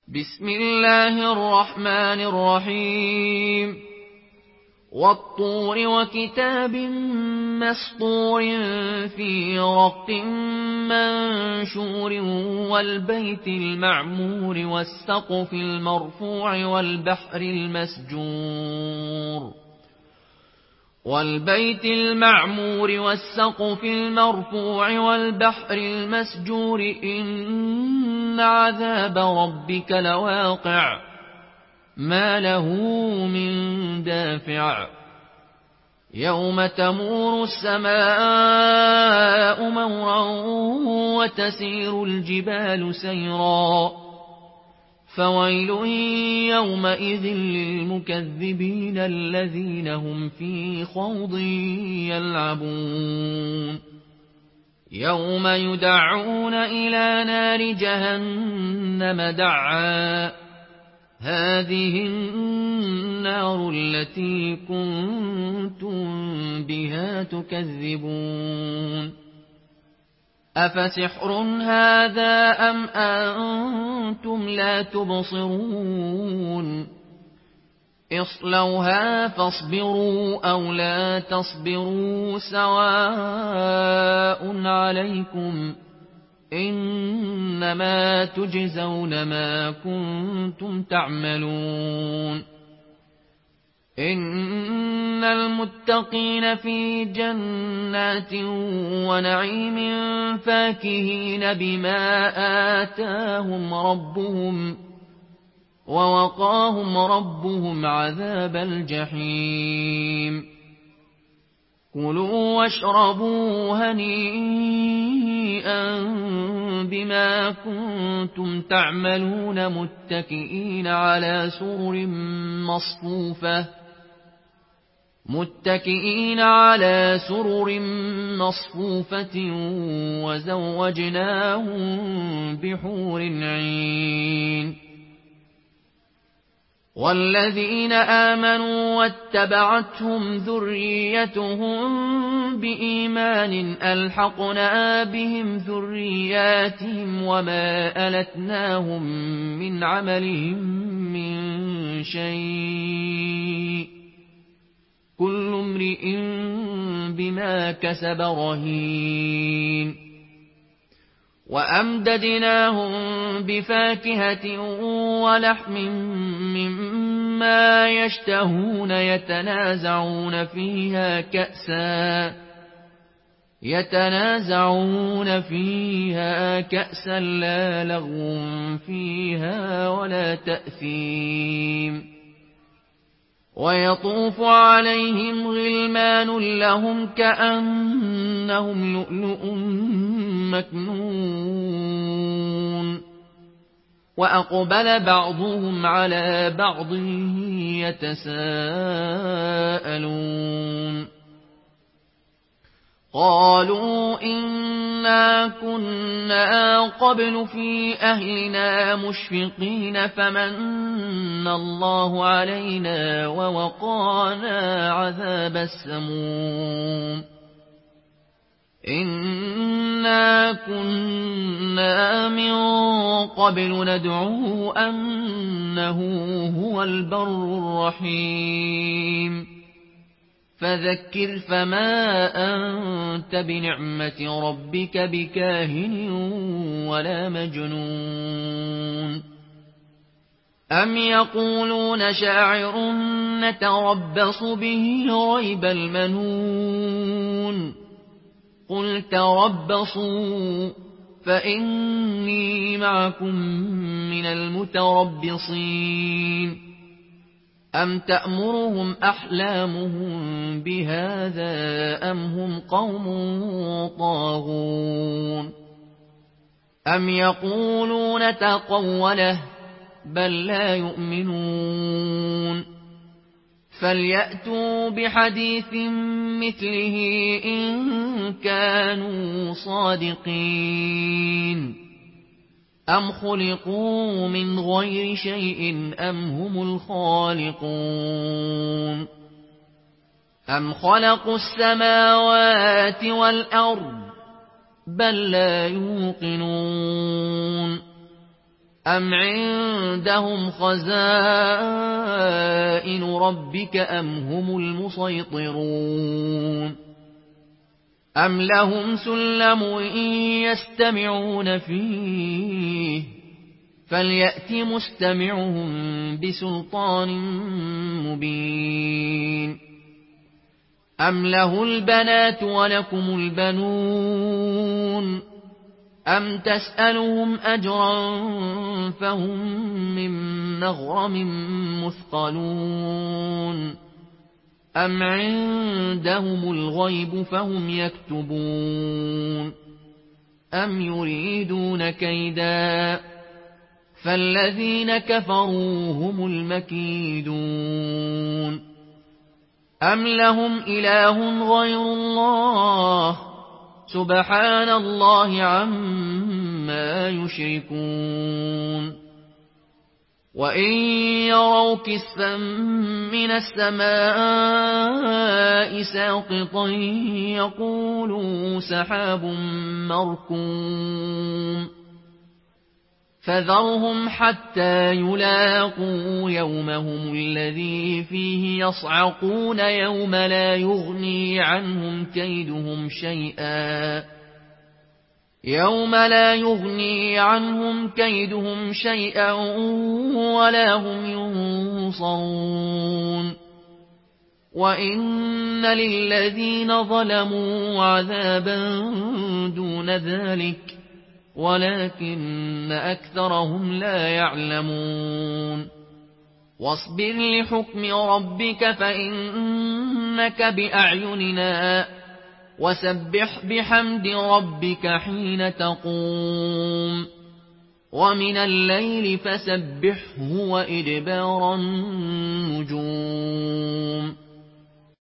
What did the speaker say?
بسم الله الرحمن الرحيم والطور وكتاب مسطور في رق منشور والبيت المعمور والسقف المرفوع والبحر المسجور إن عذاب ربك لواقع ما له من دافع يوم تمور السماء مورا وتسير الجبال سيرا فويل يومئذ للمكذبين الذين هم في خوض يلعبون يوم يدعون إلى نار جهنم دعا هذه النار التي كنتم بها تكذبون أفسحر هذا أم أنتم لا تبصرون اصلوها فاصبروا أو لا تصبروا سواء عليكم إنما تجزون ما كنتم تعملون إن المتقين في جنات ونعيم فاكهين بما آتاهم ربهم ووقاهم ربهم عذاب الجحيم كلوا واشربوا هنيئا بما كنتم تعملون متكئين على سرر مصفوفة وزوجناهم بحور عين والذين آمنوا واتبعتهم ذريتهم بإيمان ألحقنا بهم ذرياتهم وما ألتناهم من عملهم من شيء كل امرئ بما كسب رهين وأمددناهم بفاكهة ولحم مما يشتهون يتنازعون فيها كأسا لا لغو فيها ولا تأثيم ويطوف عليهم غلمان لهم كأنهم لؤلؤ مكنون وأقبل بعضهم على بعض يتساءلون قالوا إنا كنا قبل في أهلنا مشفقين فمن الله علينا ووقانا عذاب السموم إنا كنا من قبل ندعوه أنه هو البر الرحيم فذكر فما أنت بنعمة ربك بكاهن ولا مجنون أم يقولون شاعر نتربص به ريب المنون قل تربصوا فإني معكم من المتربصين أم تأمرهم أحلامهم بهذا أم هم قوم طاغون أم يقولون تقوله بل لا يؤمنون فليأتوا بحديث مثله إن كانوا صادقين أم خلقوا من غير شيء أم هم الخالقون أم خلقوا السماوات والأرض بل لا يوقنون أم عندهم خزائن ربك أم هم المسيطرون أم لهم سلم يستمعون فيه فليأت مستمعهم بسلطان مبين أم له البنات ولكم البنون أم تسألهم أجرا فهم من مغرم مثقلون أم عندهم الغيب فهم يكتبون أم يريدون كيدا فالذين كفروا هم المكيدون أم لهم إله غير الله سبحان الله عما يشركون وإن يروا كسفا من السماء ساقطا يقولوا سحاب مركوم فذرهم حتى يلاقوا يومهم الذي فيه يصعقون يوم لا يغني عنهم كيدهم شيئا ولا هم ينصرون وإن للذين ظلموا عذابا دون ذلك ولكن أكثرهم لا يعلمون واصبر لحكم ربك فإنك بأعيننا وسبح بحمد ربك حين تقوم ومن الليل فسبحه وإدبار النجوم